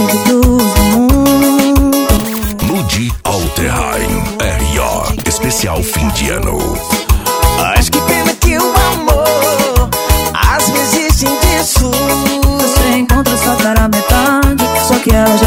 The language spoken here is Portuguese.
blues do mundo. Ludi Alterheim, R.O. Especial fim de ano. Acho que pena que o amor às vezes tem disso. Você encontra sua cara metade, só que ela já